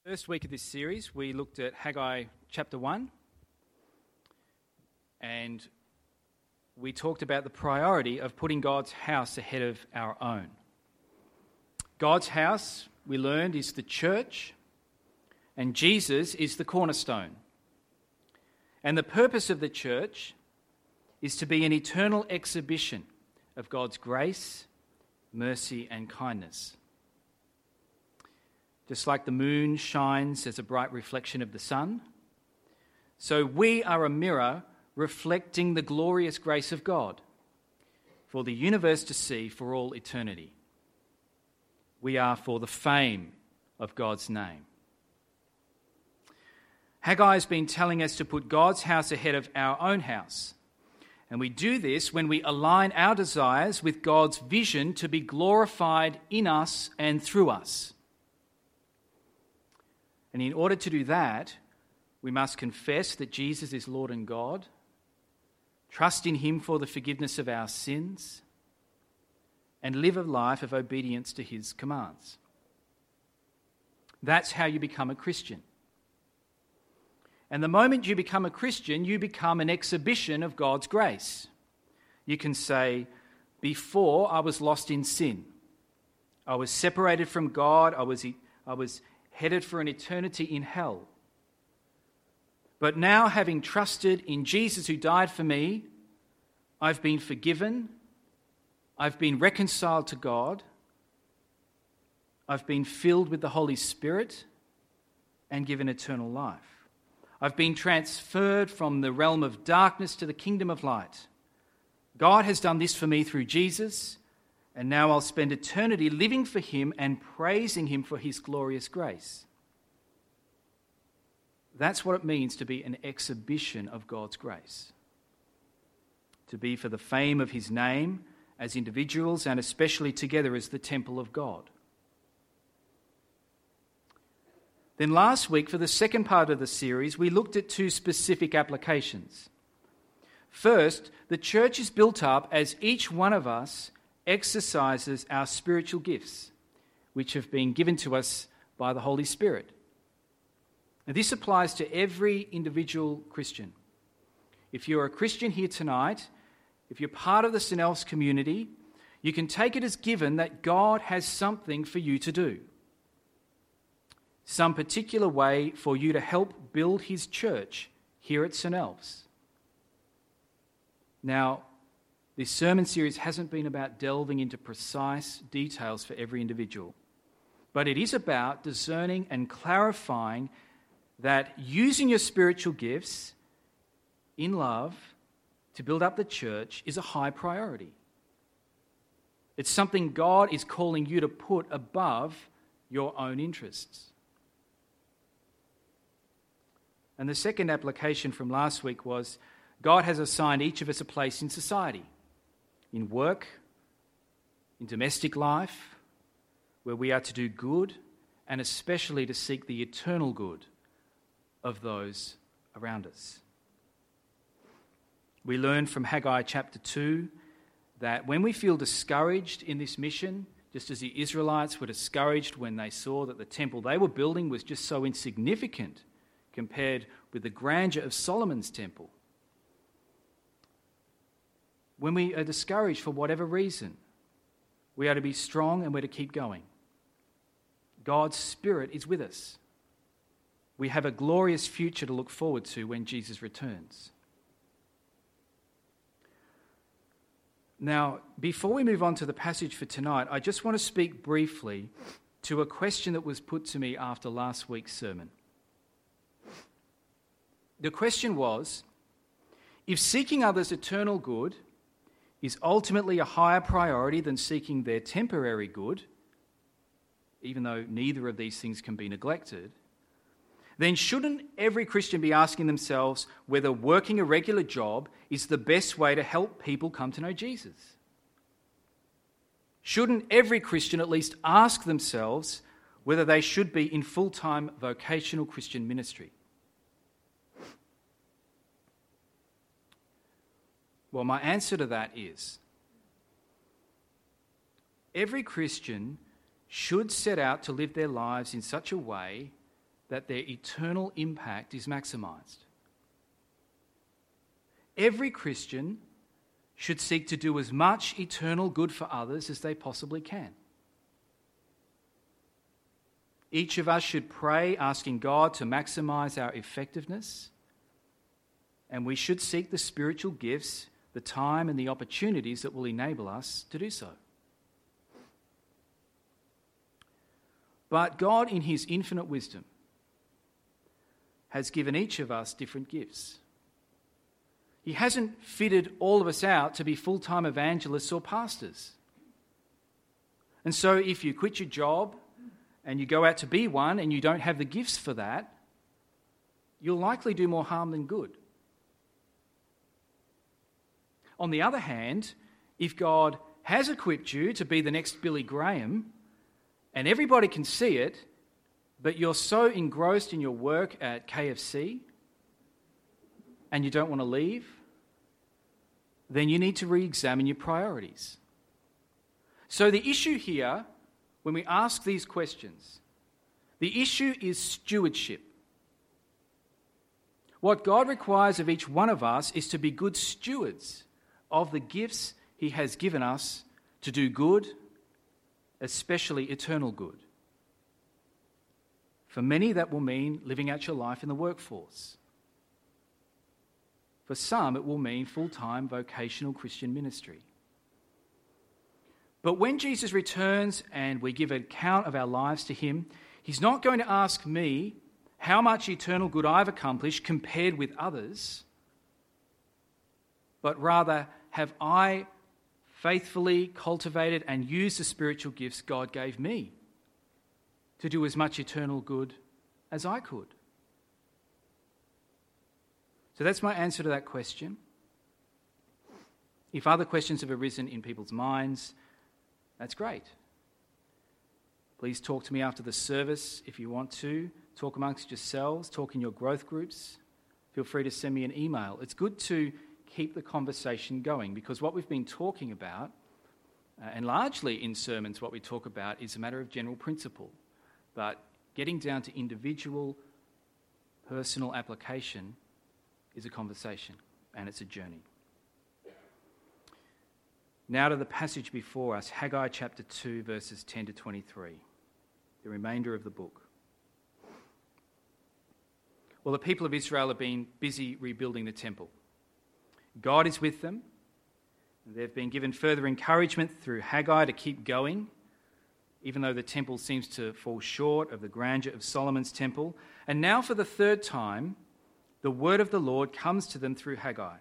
First week of this series, we looked at Haggai chapter 1, and we talked about the priority of putting God's house ahead of our own. God's house, we learned, is the church, and Jesus is the cornerstone. And the purpose of the church is to be an eternal exhibition of God's grace, mercy, and kindness. Just like the moon shines as a bright reflection of the sun, so we are a mirror reflecting the glorious grace of God for the universe to see for all eternity. We are for the fame of God's name. Haggai has been telling us to put God's house ahead of our own house. And we do this when we align our desires with God's vision to be glorified in us and through us. And in order to do that, we must confess that Jesus is Lord and God, trust in Him for the forgiveness of our sins, and live a life of obedience to His commands. That's how you become a Christian. And the moment you become a Christian, you become an exhibition of God's grace. You can say, before I was lost in sin, I was separated from God, I was headed for an eternity in hell. But now, having trusted in Jesus who died for me, I've been forgiven, I've been reconciled to God, I've been filled with the Holy Spirit and given eternal life. I've been transferred from the realm of darkness to the kingdom of light. God has done this for me through Jesus, and now I'll spend eternity living for Him and praising Him for His glorious grace. That's what it means to be an exhibition of God's grace. To be for the fame of His name as individuals and especially together as the temple of God. Then last week, for the second part of the series, we looked at two specific applications. First, the church is built up as each one of us exercises our spiritual gifts, which have been given to us by the Holy Spirit. Now, this applies to every individual Christian. If you're a Christian here tonight, if you're part of the St. Elf's community, you can take it as given that God has something for you to do. Some particular way for you to help build His church here at St. Elf's. Now, this sermon series hasn't been about delving into precise details for every individual, but it is about discerning and clarifying that using your spiritual gifts in love to build up the church is a high priority. It's something God is calling you to put above your own interests. And the second application from last week was God has assigned each of us a place in society, in work, in domestic life, where we are to do good and especially to seek the eternal good of those around us. We learn from Haggai chapter 2 that when we feel discouraged in this mission, just as the Israelites were discouraged when they saw that the temple they were building was just so insignificant compared with the grandeur of Solomon's temple, when we are discouraged for whatever reason, we are to be strong and we're to keep going. God's Spirit is with us. We have a glorious future to look forward to when Jesus returns. Now, before we move on to the passage for tonight, I just want to speak briefly to a question that was put to me after last week's sermon. The question was, if seeking others' eternal good is ultimately a higher priority than seeking their temporary good, even though neither of these things can be neglected, then shouldn't every Christian be asking themselves whether working a regular job is the best way to help people come to know Jesus? Shouldn't every Christian at least ask themselves whether they should be in full-time vocational Christian ministry? Well, my answer to that is every Christian should set out to live their lives in such a way that their eternal impact is maximized. Every Christian should seek to do as much eternal good for others as they possibly can. Each of us should pray, asking God to maximize our effectiveness, and we should seek the spiritual gifts, the time and the opportunities that will enable us to do so. But God, in his infinite wisdom, has given each of us different gifts. He hasn't fitted all of us out to be full-time evangelists or pastors. And so if you quit your job and you go out to be one and you don't have the gifts for that, you'll likely do more harm than good. On the other hand, if God has equipped you to be the next Billy Graham, and everybody can see it, but you're so engrossed in your work at KFC and you don't want to leave, then you need to re-examine your priorities. So the issue here, when we ask these questions, the issue is stewardship. What God requires of each one of us is to be good stewards of the gifts he has given us to do good, especially eternal good. For many, that will mean living out your life in the workforce. For some, it will mean full-time vocational Christian ministry. But when Jesus returns and we give an account of our lives to him, he's not going to ask me how much eternal good I've accomplished compared with others, but rather, have I faithfully cultivated and used the spiritual gifts God gave me to do as much eternal good as I could? So that's my answer to that question. If other questions have arisen in people's minds, that's great. Please talk to me after the service if you want to. Talk amongst yourselves, talk in your growth groups. Feel free to send me an email. It's good to keep the conversation going, because what we've been talking about, and largely in sermons what we talk about, is a matter of general principle. But getting down to individual, personal application is a conversation, and it's a journey. Now to the passage before us, Haggai chapter 2, verses 10 to 23, the remainder of the book. Well, the people of Israel have been busy rebuilding the temple. God is with them. They've been given further encouragement through Haggai to keep going, even though the temple seems to fall short of the grandeur of Solomon's temple. And now for the third time, the word of the Lord comes to them through Haggai.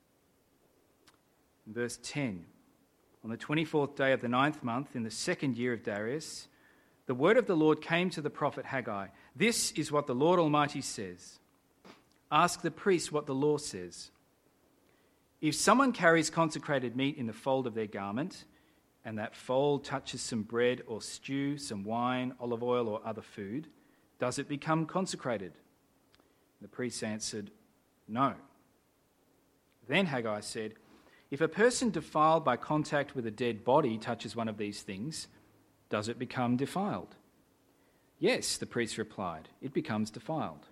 In verse 10, on the 24th day of the 9th month, in the second year of Darius, the word of the Lord came to the prophet Haggai. This is what the Lord Almighty says. Ask the priests what the law says. If someone carries consecrated meat in the fold of their garment, and that fold touches some bread or stew, some wine, olive oil, or other food, does it become consecrated? The priests answered, no. Then Haggai said, if a person defiled by contact with a dead body touches one of these things, does it become defiled? Yes, the priest replied, it becomes defiled.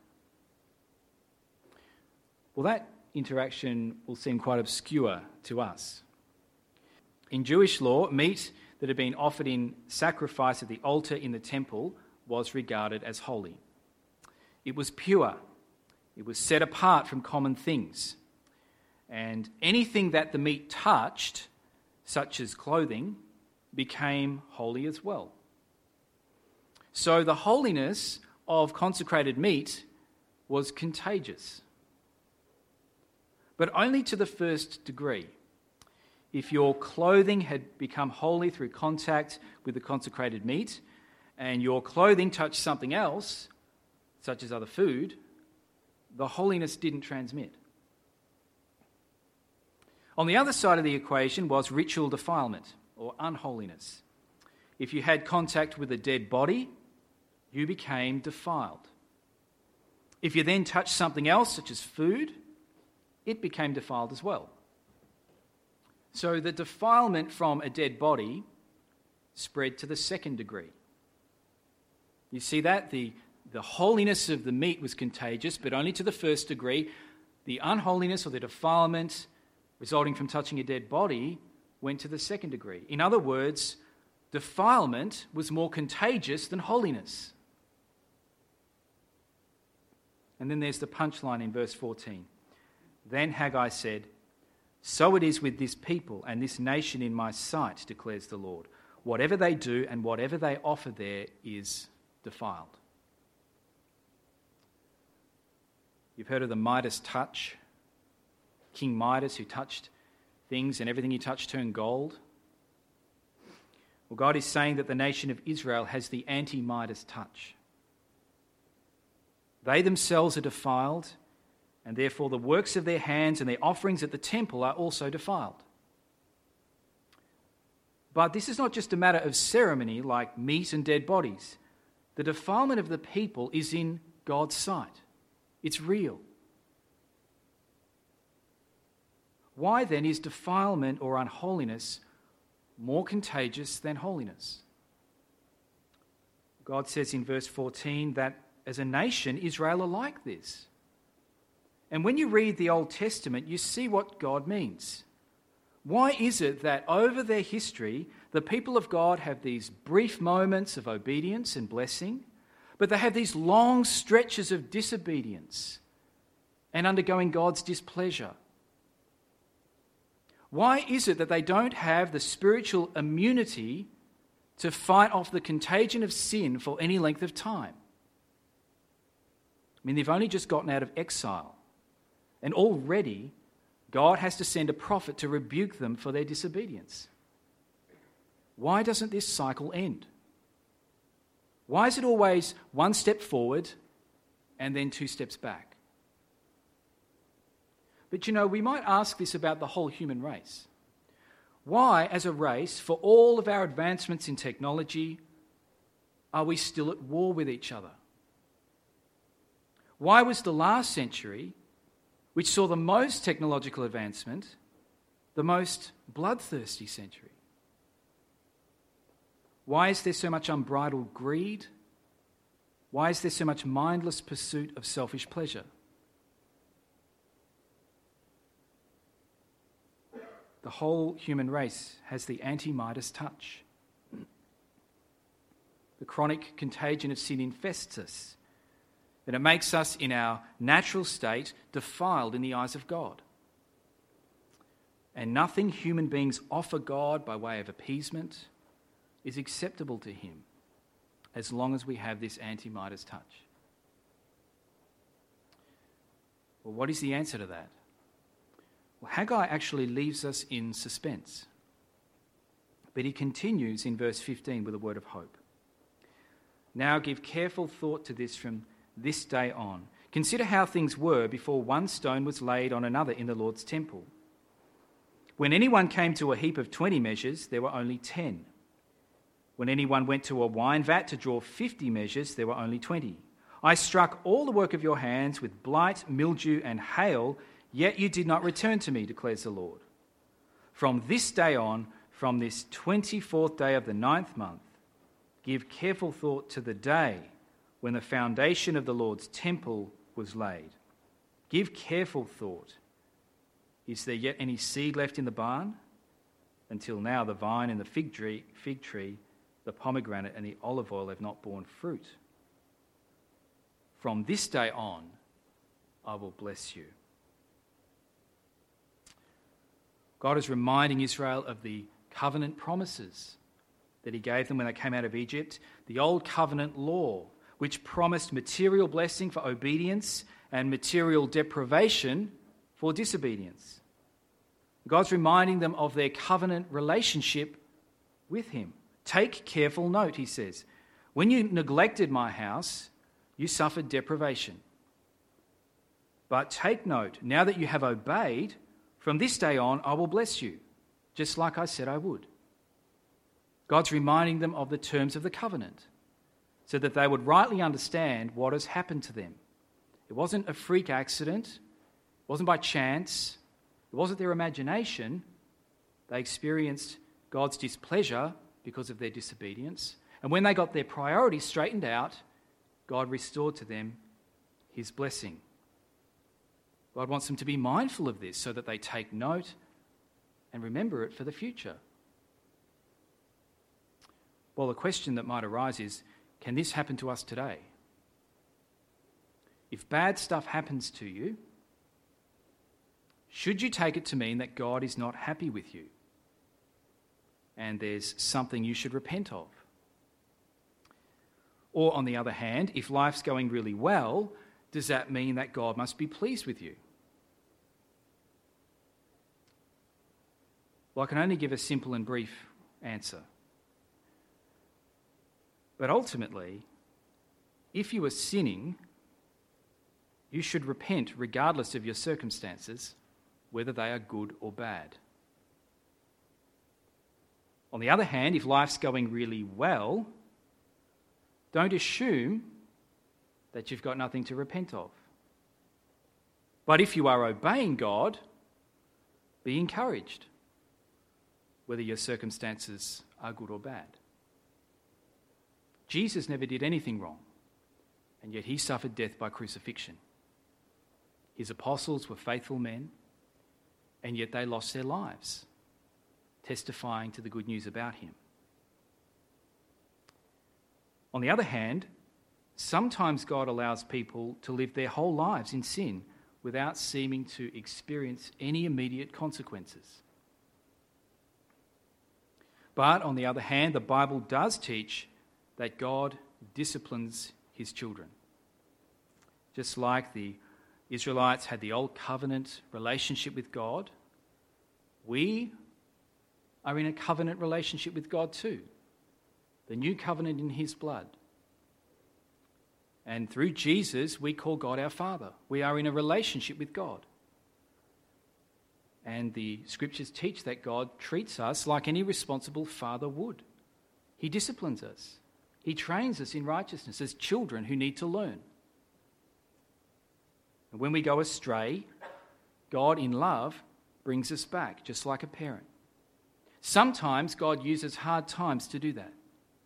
Well, that interaction will seem quite obscure to us. In Jewish law, meat that had been offered in sacrifice at the altar in the temple was regarded as holy. It was pure. It was set apart from common things. And anything that the meat touched, such as clothing, became holy as well. So the holiness of consecrated meat was contagious, but only to the first degree. If your clothing had become holy through contact with the consecrated meat, and your clothing touched something else, such as other food, the holiness didn't transmit. On the other side of the equation was ritual defilement, or unholiness. If you had contact with a dead body, you became defiled. If you then touched something else, such as food, it became defiled as well. So the defilement from a dead body spread to the second degree. You see that? The the holiness of the meat was contagious, but only to the first degree. The unholiness or the defilement resulting from touching a dead body went to the second degree. In other words, defilement was more contagious than holiness. And then there's the punchline in verse 14. Then Haggai said, "So it is with this people and this nation in my sight, declares the Lord. Whatever they do and whatever they offer there is defiled." You've heard of the Midas touch. King Midas, who touched things and everything he touched turned gold. Well, God is saying that the nation of Israel has the anti-Midas touch. They themselves are defiled, and therefore the works of their hands and their offerings at the temple are also defiled. But this is not just a matter of ceremony like meat and dead bodies. The defilement of the people is in God's sight. It's real. Why then is defilement or unholiness more contagious than holiness? God says in verse 14 that as a nation, Israel are like this. And when you read the Old Testament, you see what God means. Why is it that over their history, the people of God have these brief moments of obedience and blessing, but they have these long stretches of disobedience and undergoing God's displeasure? Why is it that they don't have the spiritual immunity to fight off the contagion of sin for any length of time? I mean, they've only just gotten out of exile, and already God has to send a prophet to rebuke them for their disobedience. Why doesn't this cycle end? Why is it always one step forward and then two steps back? But we might ask this about the whole human race. Why, as a race, for all of our advancements in technology, are we still at war with each other? Why was the last century, which saw the most technological advancement, the most bloodthirsty century? Why is there so much unbridled greed? Why is there so much mindless pursuit of selfish pleasure? The whole human race has the anti-Midas touch. The chronic contagion of sin infests us, and it makes us, in our natural state, defiled in the eyes of God. And nothing human beings offer God by way of appeasement is acceptable to him as long as we have this anti-Midas touch. Well, what is the answer to that? Well, Haggai actually leaves us in suspense. But he continues in verse 15 with a word of hope. "Now give careful thought to this from this day on. Consider how things were before one stone was laid on another in the Lord's temple. When anyone came to a heap of 20 measures, there were only 10. When anyone went to a wine vat to draw 50 measures, there were only 20. I struck all the work of your hands with blight, mildew, and hail, yet you did not return to me, declares the Lord. From this day on, from this 24th day of the 9th month, give careful thought to the day when the foundation of the Lord's temple was laid. Give careful thought. Is there yet any seed left in the barn? Until now, the vine and the fig tree, the pomegranate and the olive oil have not borne fruit. From this day on, I will bless you." God is reminding Israel of the covenant promises that he gave them when they came out of Egypt, the old covenant law, which promised material blessing for obedience and material deprivation for disobedience. God's reminding them of their covenant relationship with him. Take careful note, he says. When you neglected my house, you suffered deprivation. But take note, now that you have obeyed, from this day on, I will bless you, just like I said I would. God's reminding them of the terms of the covenant so that they would rightly understand what has happened to them. It wasn't a freak accident. It wasn't by chance. It wasn't their imagination. They experienced God's displeasure because of their disobedience. And when they got their priorities straightened out, God restored to them his blessing. God wants them to be mindful of this so that they take note and remember it for the future. Well, the question that might arise is, can this happen to us today? If bad stuff happens to you, should you take it to mean that God is not happy with you and there's something you should repent of? Or on the other hand, if life's going really well, does that mean that God must be pleased with you? Well, I can only give a simple and brief answer. But ultimately, if you are sinning, you should repent regardless of your circumstances, whether they are good or bad. On the other hand, if life's going really well, don't assume that you've got nothing to repent of. But if you are obeying God, be encouraged, whether your circumstances are good or bad. Jesus never did anything wrong, and yet he suffered death by crucifixion. His apostles were faithful men, and yet they lost their lives, testifying to the good news about him. On the other hand, sometimes God allows people to live their whole lives in sin without seeming to experience any immediate consequences. But on the other hand, the Bible does teach that God disciplines his children. Just like the Israelites had the old covenant relationship with God, we are in a covenant relationship with God too. The new covenant in his blood. And through Jesus, we call God our Father. We are in a relationship with God. And the scriptures teach that God treats us like any responsible father would. He disciplines us. He trains us in righteousness as children who need to learn. And when we go astray, God in love brings us back, just like a parent. Sometimes God uses hard times to do that.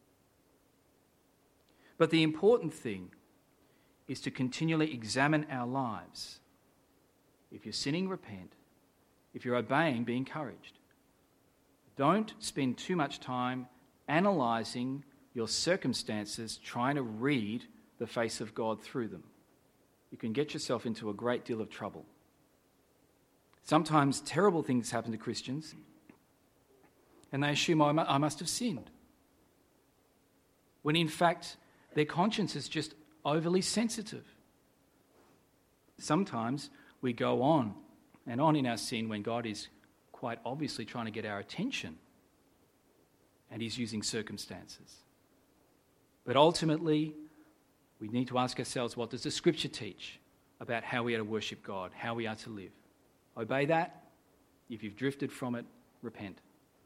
But the important thing is to continually examine our lives. If you're sinning, repent. If you're obeying, be encouraged. Don't spend too much time analysing your circumstances, trying to read the face of God through them. You can get yourself into a great deal of trouble. Sometimes terrible things happen to Christians, and they assume I must have sinned, when in fact their conscience is just overly sensitive. Sometimes we go on and on in our sin when God is quite obviously trying to get our attention, and he's using circumstances. But ultimately, we need to ask ourselves, what does the Scripture teach about how we are to worship God, how we are to live? Obey that. If you've drifted from it, repent.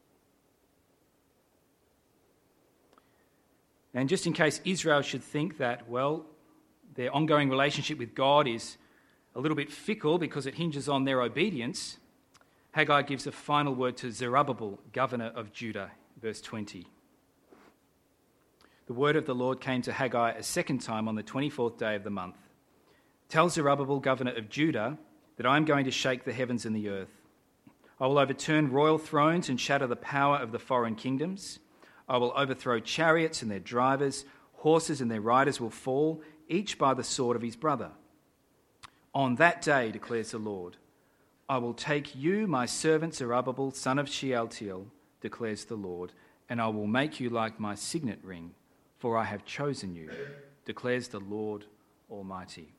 And just in case Israel should think that, well, their ongoing relationship with God is a little bit fickle because it hinges on their obedience, Haggai gives a final word to Zerubbabel, governor of Judah, verse 20. The word of the Lord came to Haggai a second time on the 24th day of the month. Tell Zerubbabel, governor of Judah, that I am going to shake the heavens and the earth. I will overturn royal thrones and shatter the power of the foreign kingdoms. I will overthrow chariots and their drivers, horses and their riders will fall, each by the sword of his brother. On that day, declares the Lord, I will take you, my servant Zerubbabel, son of Shealtiel, declares the Lord, and I will make you like my signet ring, for I have chosen you, declares the Lord Almighty.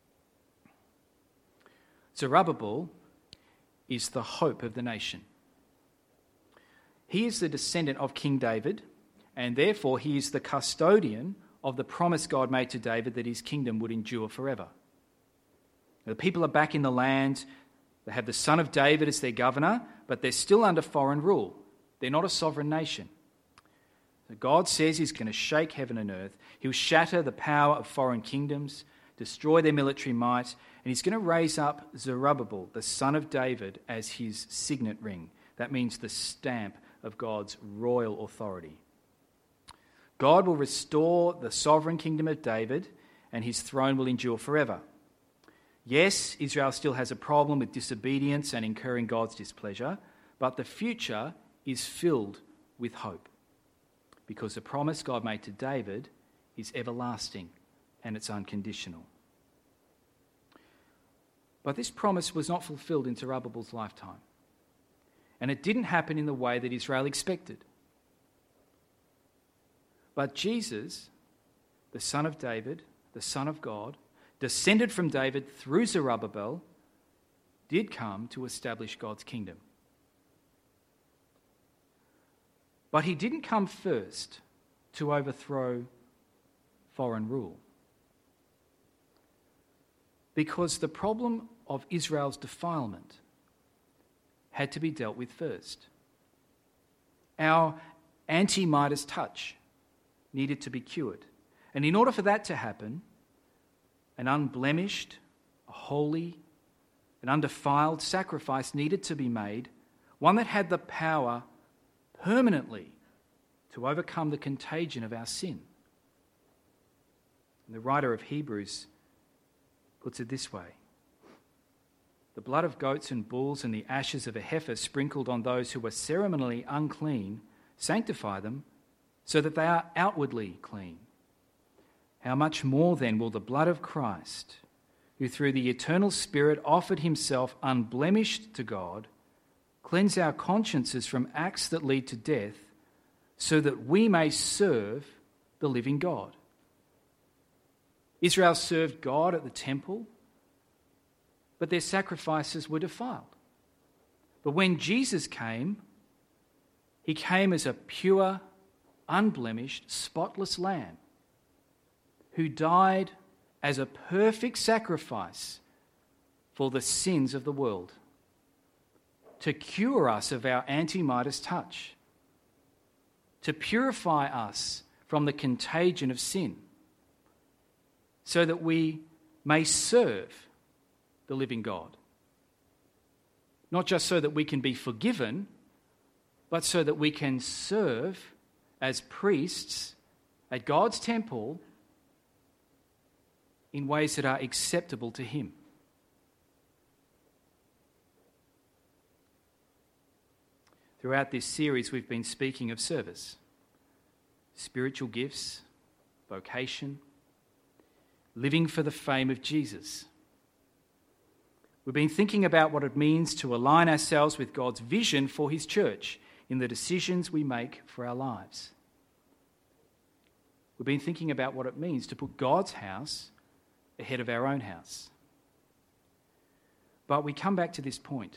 Zerubbabel is the hope of the nation. He is the descendant of King David, and therefore he is the custodian of the promise God made to David that his kingdom would endure forever. The people are back in the land. They have the son of David as their governor, but they're still under foreign rule. They're not a sovereign nation. So God says he's going to shake heaven and earth. He'll shatter the power of foreign kingdoms, destroy their military might, and he's going to raise up Zerubbabel, the son of David, as his signet ring. That means the stamp of God's royal authority. God will restore the sovereign kingdom of David, and his throne will endure forever. Yes, Israel still has a problem with disobedience and incurring God's displeasure, but the future is filled with hope, because the promise God made to David is everlasting and it's unconditional. But this promise was not fulfilled in Zerubbabel's lifetime, and it didn't happen in the way that Israel expected. But Jesus, the son of David, the Son of God, descended from David through Zerubbabel, did come to establish God's kingdom. But he didn't come first to overthrow foreign rule. Because the problem of Israel's defilement had to be dealt with first. Our anti-Midas touch needed to be cured. And in order for that to happen, an unblemished, a holy, an undefiled sacrifice needed to be made, one that had the power permanently to overcome the contagion of our sin. And the writer of Hebrews puts it this way: the blood of goats and bulls and the ashes of a heifer sprinkled on those who were ceremonially unclean sanctify them so that they are outwardly clean. How much more then will the blood of Christ, who through the eternal Spirit offered himself unblemished to God, cleanse our consciences from acts that lead to death, so that we may serve the living God? Israel served God at the temple, but their sacrifices were defiled. But when Jesus came, he came as a pure, unblemished, spotless lamb who died as a perfect sacrifice for the sins of the world, to cure us of our anti-Midas touch, to purify us from the contagion of sin, so that we may serve the living God. Not just so that we can be forgiven, but so that we can serve as priests at God's temple in ways that are acceptable to him. Throughout this series, we've been speaking of service, spiritual gifts, vocation, living for the fame of Jesus. We've been thinking about what it means to align ourselves with God's vision for his church in the decisions we make for our lives. We've been thinking about what it means to put God's house ahead of our own house. But we come back to this point.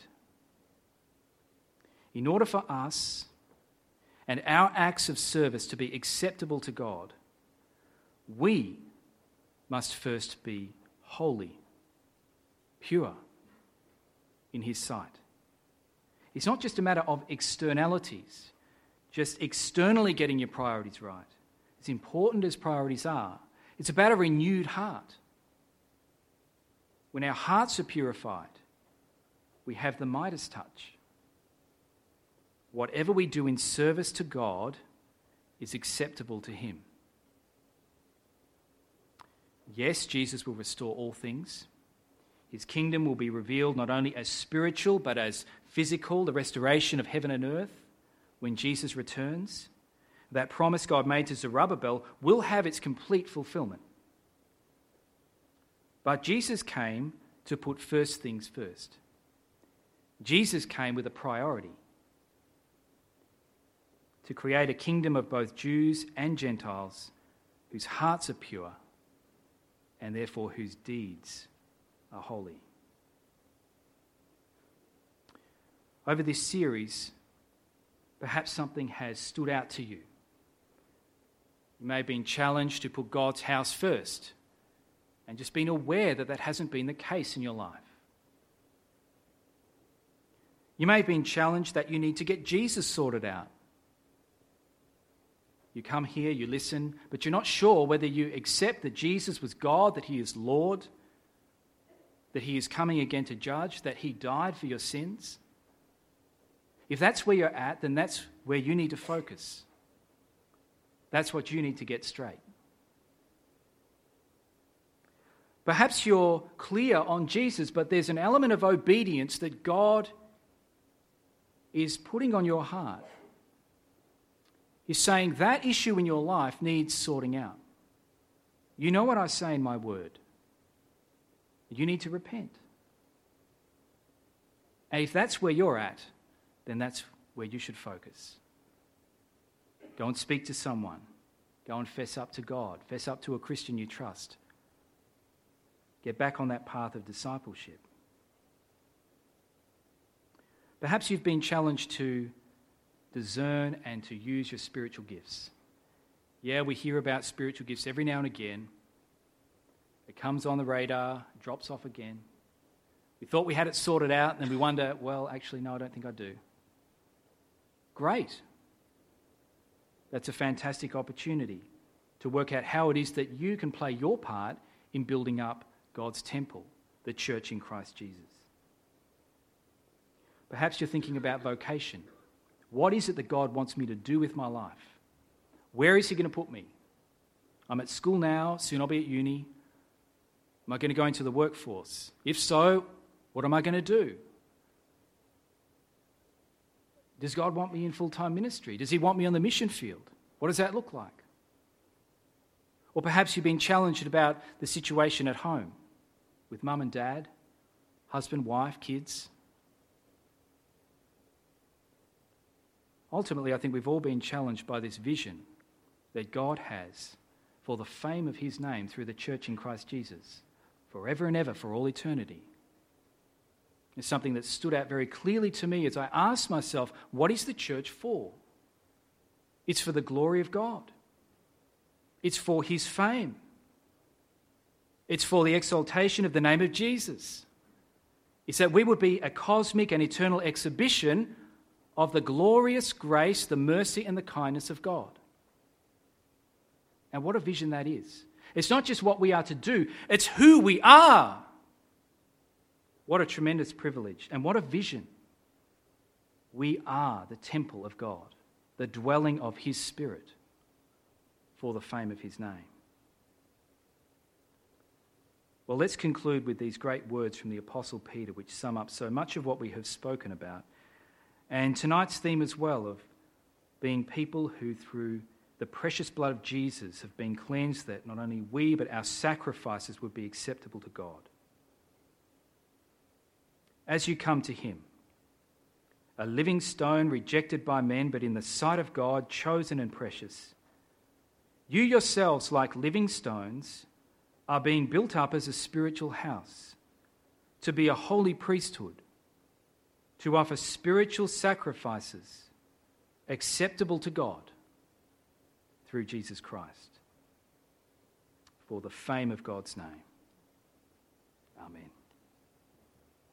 In order for us and our acts of service to be acceptable to God, we must first be holy, pure in his sight. It's not just a matter of externalities, just externally getting your priorities right. As important as priorities are, it's about a renewed heart. When our hearts are purified, we have the Midas touch. Whatever we do in service to God is acceptable to him. Yes, Jesus will restore all things. His kingdom will be revealed not only as spiritual, but as physical, the restoration of heaven and earth when Jesus returns. That promise God made to Zerubbabel will have its complete fulfillment. But Jesus came to put first things first. Jesus came with a priority: to create a kingdom of both Jews and Gentiles whose hearts are pure and therefore whose deeds are holy. Over this series, perhaps something has stood out to you. You may have been challenged to put God's house first and just been aware that that hasn't been the case in your life. You may have been challenged that you need to get Jesus sorted out. You come here, you listen, but you're not sure whether you accept that Jesus was God, that he is Lord, that he is coming again to judge, that he died for your sins. If that's where you're at, then that's where you need to focus. That's what you need to get straight. Perhaps you're clear on Jesus, but there's an element of obedience that God is putting on your heart. He's saying that issue in your life needs sorting out. You know what I say in my word. You need to repent. And if that's where you're at, then that's where you should focus. Go and speak to someone. Go and fess up to God. Fess up to a Christian you trust. Get back on that path of discipleship. Perhaps you've been challenged to discern and to use your spiritual gifts. Yeah, we hear about spiritual gifts every now and again. It comes on the radar, drops off again. We thought we had it sorted out, and then we wonder, well, actually, no, I don't think I do. Great. That's a fantastic opportunity to work out how it is that you can play your part in building up God's temple, the church in Christ Jesus. Perhaps you're thinking about vocation. What is it that God wants me to do with my life? Where is he going to put me? I'm at school now, soon I'll be at uni. Am I going to go into the workforce? If so, what am I going to do? Does God want me in full-time ministry? Does he want me on the mission field? What does that look like? Or perhaps you've been challenged about the situation at home with mum and dad, husband, wife, kids. Ultimately, I think we've all been challenged by this vision that God has for the fame of his name through the church in Christ Jesus, forever and ever, for all eternity. It's something that stood out very clearly to me as I asked myself, what is the church for? It's for the glory of God. It's for his fame. It's for the exaltation of the name of Jesus. It's that we would be a cosmic and eternal exhibition of the glorious grace, the mercy and the kindness of God. And what a vision that is. It's not just what we are to do, it's who we are. What a tremendous privilege and what a vision. We are the temple of God, the dwelling of his Spirit for the fame of his name. Well, let's conclude with these great words from the Apostle Peter, which sum up so much of what we have spoken about. And tonight's theme as well of being people who through the precious blood of Jesus have been cleansed, that not only we but our sacrifices would be acceptable to God. As you come to him, a living stone rejected by men, but in the sight of God, chosen and precious, you yourselves, like living stones, are being built up as a spiritual house, to be a holy priesthood, to offer spiritual sacrifices acceptable to God through Jesus Christ, for the fame of God's name. Amen.